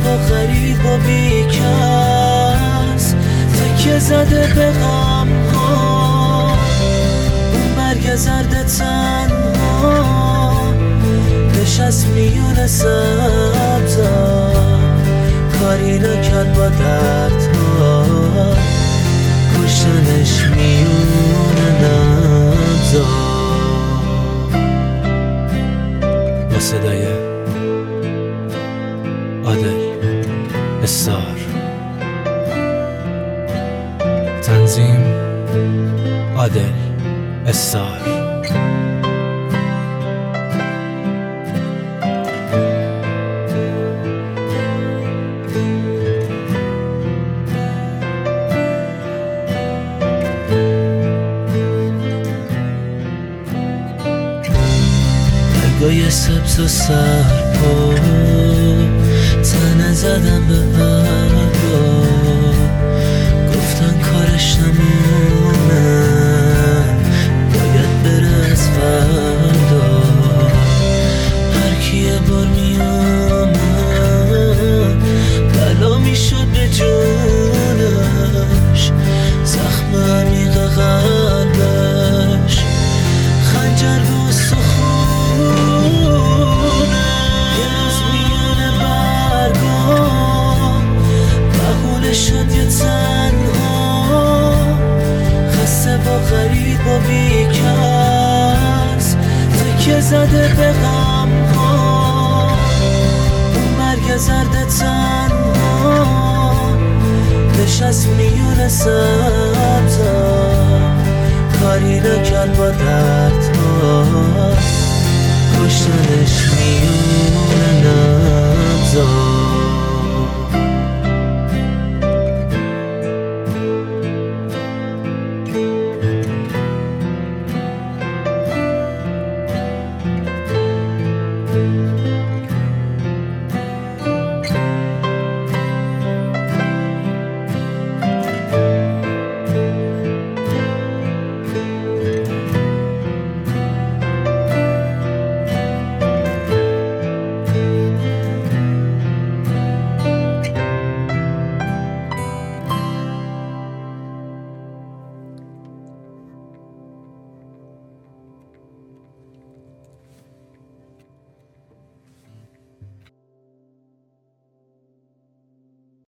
و غریب و بیکس تکه زده به غم ها، اون برگ زرد تنها نشست میون سبزا، کاری نکرد با دردها کشتنش میون نبضا. با صدای عادل استار، تنظیم عادل استار. برگای سبز و سرپا تنه زدم به برگا، گفتن کارش نمونه باید بره از فردا. هر کی یه بار میامد بلا میشد به جونش، زخم عمیق قلبش خنجر به شد یه تنها، خسته با غریب و بیکس تکه زده به غم ها، اون برگ زرد تنها نشست میون سبزا، کاری نکرد با دردها کشتنش میون